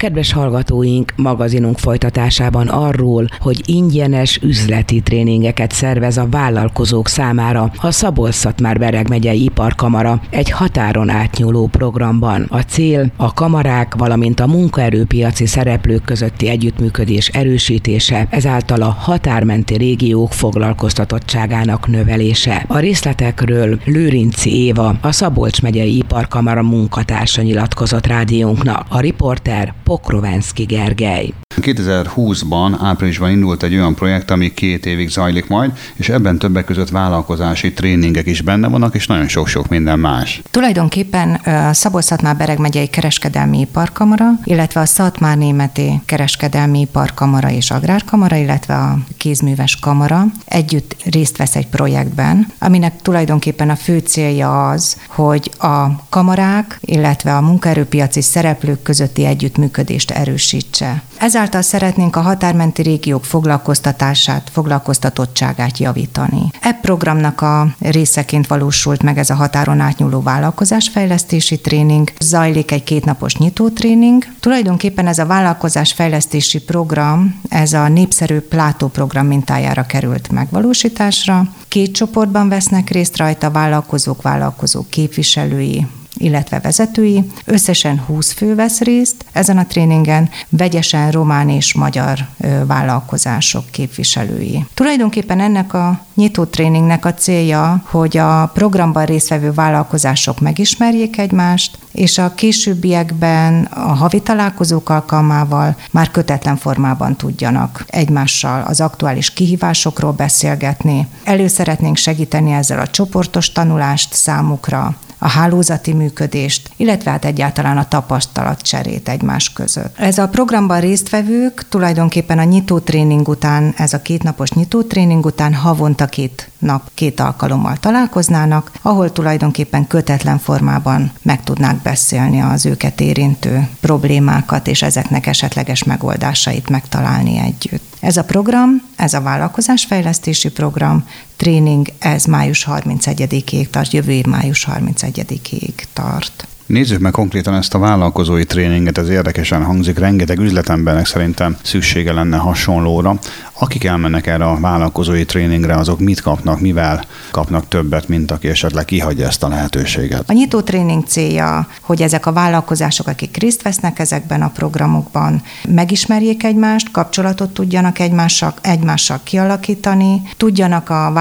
Kedves hallgatóink, magazinunk folytatásában arról, hogy ingyenes üzleti tréningeket szervez a vállalkozók számára a Szabolcs-Szatmár-Bereg megyei iparkamara egy határon átnyúló programban. A cél a kamarák, valamint a munkaerőpiaci szereplők közötti együttműködés erősítése, ezáltal a határmenti régiók foglalkoztatottságának növelése. A részletekről Lőrinczi Éva, a Szabolcs megyei iparkamara munkatársa nyilatkozott rádiónknak. A riporter Pokrovenszky Gergely. 2020-ban, áprilisban indult egy olyan projekt, ami 2 évig zajlik majd, és ebben többek között vállalkozási tréningek is benne vannak, és nagyon sok-sok minden más. Tulajdonképpen a Szabolcs-Szatmár-Bereg megyei kereskedelmi iparkamara, illetve a Szatmárnémeti kereskedelmi iparkamara és agrárkamara, illetve a kézműves kamara együtt részt vesz egy projektben, aminek tulajdonképpen a fő célja az, hogy a kamarák, illetve a munkaerőpiaci szereplők közötti együttműködést erősítse. Ezáltal szeretnénk a határmenti régiók foglalkoztatását, foglalkoztatottságát javítani. Programnak a részeként valósult meg ez a határon átnyúló vállalkozásfejlesztési tréning. Zajlik egy 2 napos nyitótréning. Tulajdonképpen ez a vállalkozásfejlesztési program, ez a népszerű Plátó program mintájára került megvalósításra. 2 csoportban vesznek részt rajta vállalkozók képviselői, illetve vezetői. Összesen 20 fő vesz részt ezen a tréningen, vegyesen román és magyar vállalkozások képviselői. Tulajdonképpen ennek a nyitótréningnek a célja, hogy a programban résztvevő vállalkozások megismerjék egymást, és a későbbiekben a havi találkozók alkalmával már kötetlen formában tudjanak egymással az aktuális kihívásokról beszélgetni. Szeretnénk segíteni ezzel a csoportos tanulást számukra, a hálózati működést, illetve egyáltalán a tapasztalatcserét egymás között. Ez a programban résztvevők tulajdonképpen a nyitótréning után, ez a 2 napos nyitótréning után havonta 2 nap, 2 alkalommal találkoznának, ahol tulajdonképpen kötetlen formában meg tudnák beszélni az őket érintő problémákat, és ezeknek esetleges megoldásait megtalálni együtt. Ez a program, ez a vállalkozásfejlesztési program, tréning, ez május 31-ig tart, jövő év május 31-ig tart. Nézzük meg konkrétan ezt a vállalkozói tréninget, ez érdekesen hangzik, rengeteg üzletembernek szerintem szüksége lenne hasonlóra. Akik elmennek erre a vállalkozói tréningre, azok mit kapnak, mivel kapnak többet, mint aki esetleg kihagyja ezt a lehetőséget? A nyitótréning célja, hogy ezek a vállalkozások, akik részt vesznek ezekben a programokban, megismerjék egymást, kapcsolatot tudjanak egymással kialakítani, tudjanak a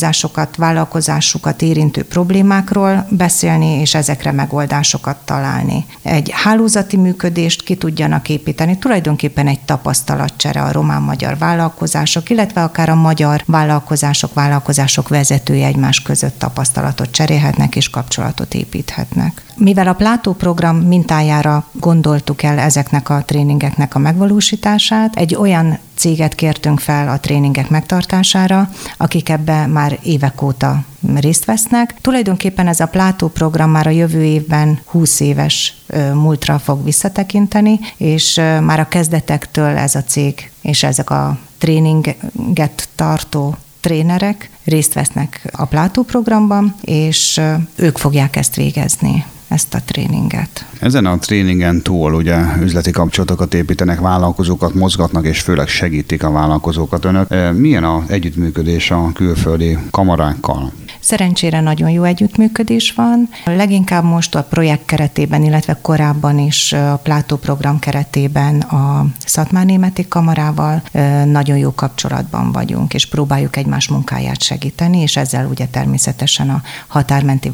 vállalkozásukat érintő problémákról beszélni, és ezekre megoldásokat találni. Egy hálózati működést ki tudjanak építeni, tulajdonképpen egy tapasztalatcsere a román-magyar vállalkozások, illetve akár a magyar vállalkozások vezetői egymás között tapasztalatot cserélhetnek és kapcsolatot építhetnek. Mivel a Plátó program mintájára gondoltuk el ezeknek a tréningeknek a megvalósítását, egy olyan céget kértünk fel a tréningek megtartására, akik ebbe már évek óta részt vesznek. Tulajdonképpen ez a Plátó program már a jövő évben 20 éves múltra fog visszatekinteni, és már a kezdetektől ez a cég és ezek a tréninget tartó trénerek részt vesznek a Plátó programban, és ők fogják ezt végezni, ezt a tréninget. Ezen a tréningen túl ugye üzleti kapcsolatokat építenek, vállalkozókat mozgatnak, és főleg segítik a vállalkozókat önök. Milyen az együttműködés a külföldi kamarákkal? Szerencsére nagyon jó együttműködés van. Leginkább most a projekt keretében, illetve korábban is a Plátó program keretében a Szatmárnémeti kamarával nagyon jó kapcsolatban vagyunk, és próbáljuk egymás munkáját segíteni, és ezzel ugye természetesen a határmenti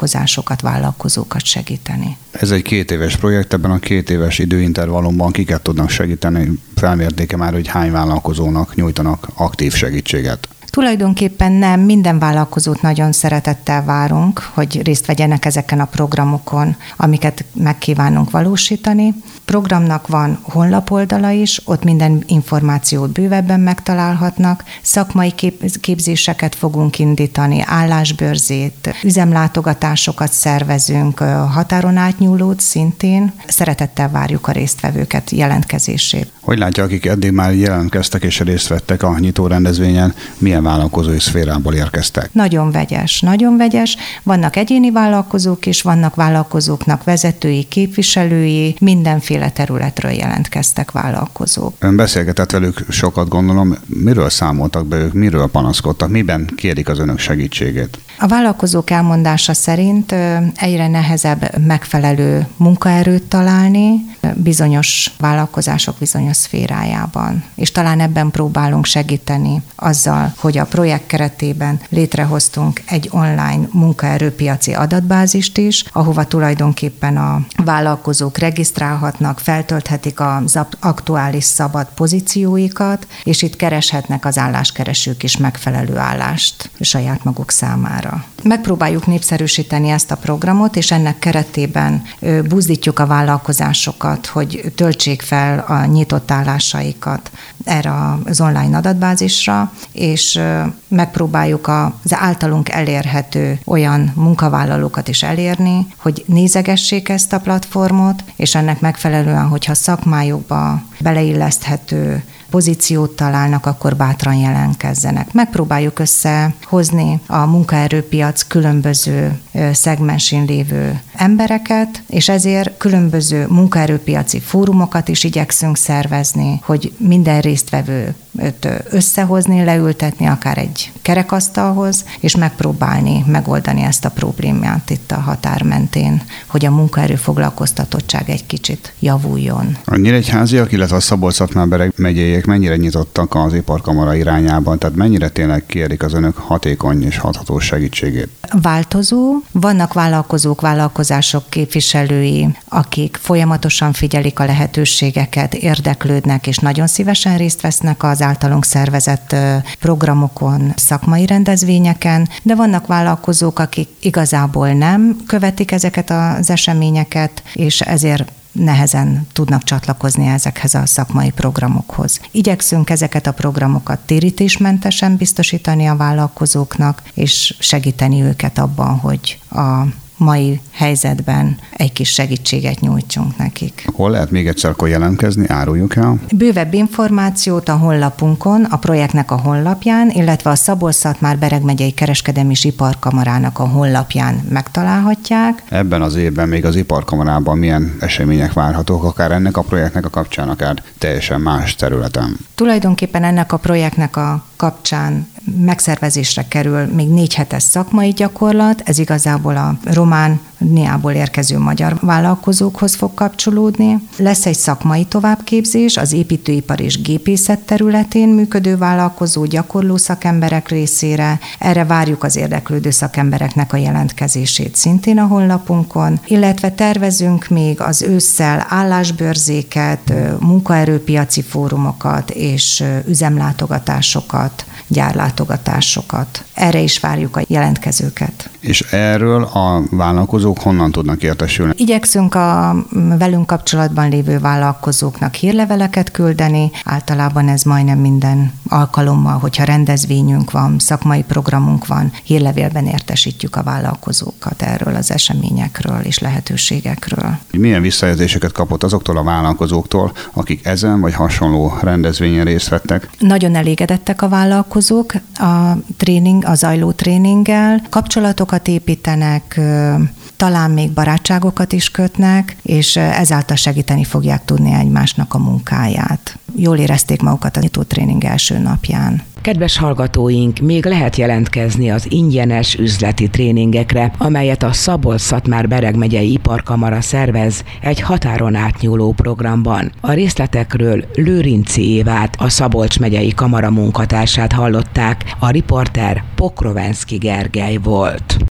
vállalkozókat segíteni. Ez egy 2 éves projekt, ebben a 2 éves időintervallumban kiket tudnak segíteni? Felmérték-e már, hogy hány vállalkozónak nyújtanak aktív segítséget? Tulajdonképpen nem, minden vállalkozót nagyon szeretettel várunk, hogy részt vegyenek ezeken a programokon, amiket megkívánunk valósítani. Programnak van honlapoldala is, ott minden információt bővebben megtalálhatnak, szakmai képzéseket fogunk indítani, állásbörzét, üzemlátogatásokat szervezünk, határon átnyúlót szintén. Szeretettel várjuk a résztvevőket, jelentkezését. Hogy látja, akik eddig már jelentkeztek és részt vettek a nyitó rendezvényen, milyen vállalkozói szférából érkeztek? Nagyon vegyes, nagyon vegyes. Vannak egyéni vállalkozók is, vannak vállalkozóknak vezetői, képviselői, mindenféle területről jelentkeztek vállalkozók. Ön beszélgetett velük sokat, gondolom. Miről számoltak be ők, miről panaszkodtak, miben kérik az önök segítségét? A vállalkozók elmondása szerint egyre nehezebb megfelelő munkaerőt találni bizonyos vállalkozások bizonyos szférájában. És talán ebben próbálunk segíteni azzal, hogy a projekt keretében létrehoztunk egy online munkaerőpiaci adatbázist is, ahova tulajdonképpen a vállalkozók regisztrálhatnak, feltölthetik az aktuális szabad pozícióikat, és itt kereshetnek az álláskeresők is megfelelő állást saját maguk számára. Megpróbáljuk népszerűsíteni ezt a programot, és ennek keretében buzdítjuk a vállalkozásokat, hogy töltsék fel a nyitott állásaikat erre az online adatbázisra, és megpróbáljuk az általunk elérhető olyan munkavállalókat is elérni, hogy nézegessék ezt a platformot, és ennek megfelelően, hogyha szakmájukba beleilleszthető pozíciót találnak, akkor bátran jelentkezzenek. Megpróbáljuk összehozni a munkaerőpiac különböző szegmensén lévő embereket, és ezért különböző munkaerőpiaci fórumokat is igyekszünk szervezni, hogy minden résztvevőt összehozni, leültetni akár egy kerekasztalhoz, és megpróbálni megoldani ezt a problémát itt a határ mentén, hogy a munkaerő foglalkoztatottság egy kicsit javuljon. A nyíregyháziak, illetve a Szabolcs-Szatmár-Bereg megyéiek mennyire nyitottak az iparkamara irányában, tehát mennyire tényleg kérik az önök hatékony és hatható segítségét? Változó. Vannak vállalkozók, vállalkozások képviselői, akik folyamatosan figyelik a lehetőségeket, érdeklődnek, és nagyon szívesen részt vesznek az általunk szervezett programokon, szakmai rendezvényeken, de vannak vállalkozók, akik igazából nem követik ezeket az eseményeket, és ezért nehezen tudnak csatlakozni ezekhez a szakmai programokhoz. Igyekszünk ezeket a programokat térítésmentesen biztosítani a vállalkozóknak, és segíteni őket abban, hogy a mai helyzetben egy kis segítséget nyújtsunk nekik. Hol lehet még egyszer akkor jelentkezni? Áruljuk el? Bővebb információt a honlapunkon, a projektnek a honlapján, illetve a Szabolcs-Szatmár-Bereg megyei kereskedelmi és iparkamarának a honlapján megtalálhatják. Ebben az évben még az iparkamarában milyen események várhatók, akár ennek a projektnek a kapcsán, akár teljesen más területen? Tulajdonképpen ennek a projektnek a kapcsán megszervezésre kerül még 4 hetes szakmai gyakorlat, ez igazából a Romániából érkező magyar vállalkozókhoz fog kapcsolódni. Lesz egy szakmai továbbképzés az építőipar és gépészet területén működő vállalkozó gyakorló szakemberek részére. Erre várjuk az érdeklődő szakembereknek a jelentkezését szintén a honlapunkon, illetve tervezünk még az ősszel állásbörzéket, munkaerőpiaci fórumokat és üzemlátogatásokat, gyárlátogatásokat. Erre is várjuk a jelentkezőket. És erről a vállalkozók honnan tudnak értesülni? Igyekszünk a velünk kapcsolatban lévő vállalkozóknak hírleveleket küldeni. Általában ez majdnem minden alkalommal, hogyha rendezvényünk van, szakmai programunk van, hírlevélben értesítjük a vállalkozókat erről az eseményekről és lehetőségekről. Milyen visszajelzéseket kapott azoktól a vállalkozóktól, akik ezen vagy hasonló rendezvényen részt vettek? Nagyon elégedettek a vállalkozók a zajló tréninggel, kapcsolatokat építenek, talán még barátságokat is kötnek, és ezáltal segíteni fogják tudni egymásnak a munkáját. Jól érezték magukat a nyitó tréning első napján. Kedves hallgatóink, még lehet jelentkezni az ingyenes üzleti tréningekre, amelyet a Szabolcs-Szatmár-Bereg megyei iparkamara szervez egy határon átnyúló programban. A részletekről Lőrinci Évát, a Szabolcs megyei kamara munkatársát hallották, a riporter Pokrovenszky Gergely volt.